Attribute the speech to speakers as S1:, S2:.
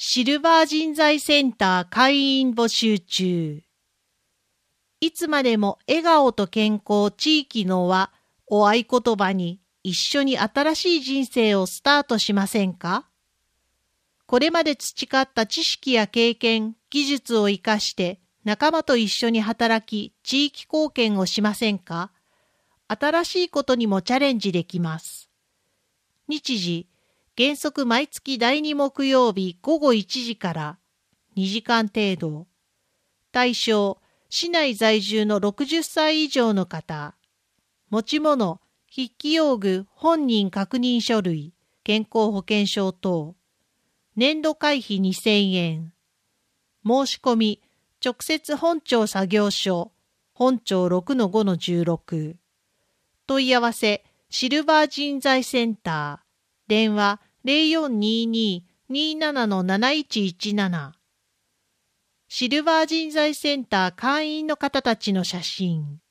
S1: シルバー人材センター会員募集中。いつまでも笑顔と健康地域の輪を合言葉に一緒に新しい人生をスタートしませんか？これまで培った知識や経験、技術を生かして仲間と一緒に働き地域貢献をしませんか？新しいことにもチャレンジできます。日時、原則毎月第2木曜日午後1時から2時間程度。対象、市内在住の60歳以上の方。持ち物、筆記用具、本人確認書類、健康保険証等。年度会費2000円。申し込み、直接本庁作業所、本庁 6-5-16。問い合わせ、シルバー人材センター。電話0422-27-7117。シルバー人材センター会員の方たちの写真。